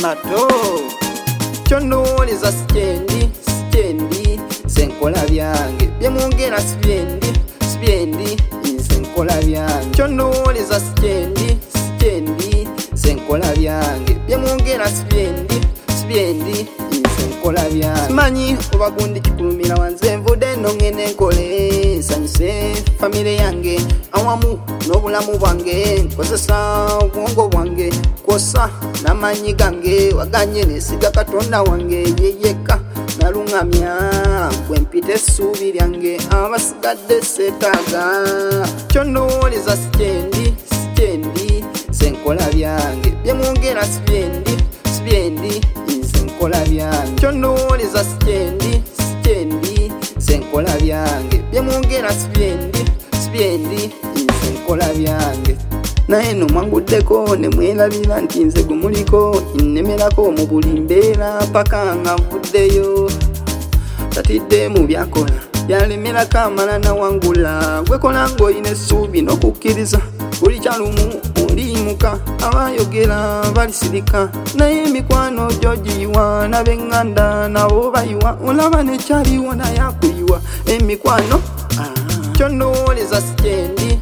ato kyonowoleza sikyendi senkola byange byemwongera sibyendi nze nkola byange kyonowoleza sikyendi senkola byange byemwongera sibyendi nze nkola byange simanyi oba gundi kikulumira wanze nvudde eno ngende nkole nsanyuse famire yange awamu n'obulamu bwange nkozesa obwongo bwange kwosa n'amanyi gange waganye nesiga katonda wange yeyeka nalungamya bwempita essuubi lyange abasigadde seetaaga kyonowoleza sikyendi senkola byange byemwongera sibyendi nze nkola byange kyonowoleza sikyendi senkola byange byemwongera sibyendi nze nkola byange naye no mwanguddeko ne mwerabira nti nze gumuliko nnemerako mu buli mbeera paka nga nvuddeyo tatidde mu byakola byalemerako amala nawangula gwekola ng'olina essuubi n'okukkiriza buli kyalumu oliyimuka abayogera balisirika naye emikwano gyogiyiwa n'ab'eŋŋanda nabo bayiwa olaba nekyaliwo naye akuyiwa emikwano kyonowoleza sikyendi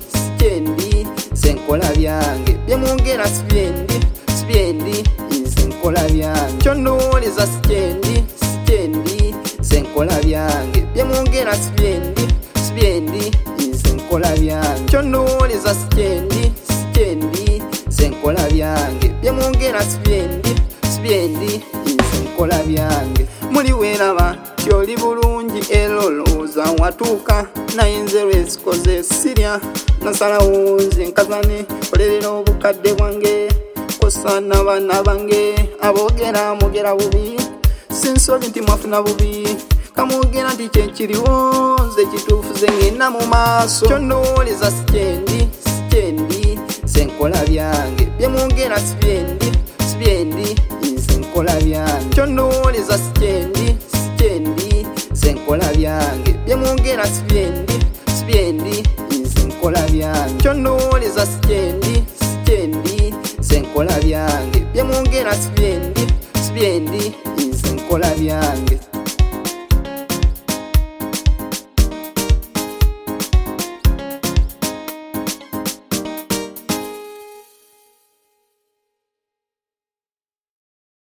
senkola byange byemwongera sibyendi nze nkola byange kyonowoleza sikyendi senkola byange byemwongera sibyendi nze nkola byange kyonowoleza sikyendi senkola byange byemwongera sibyendi nze nkola byange muli weeraba tyoli bulungi elolooza watuuka naye nze lwezikoze sirya nasalawo nze nkazane kolerera obukadde bwange kosa n'abaana bange aboogera mwogera bubi sinsobi nti mwafuna bubi kamwogera nti kyekiriwo nze kituufu ze ngenda mu maaso kyonowoleza sikyendi senkola byange byemwongera sibyendi nze nkola byange kyonowoleza sikyendi senkola byange byemwongera sibyendi nze nkola byange kyonowoleza sikyendi senkola byange byemwongera sibyendi nze nkola byange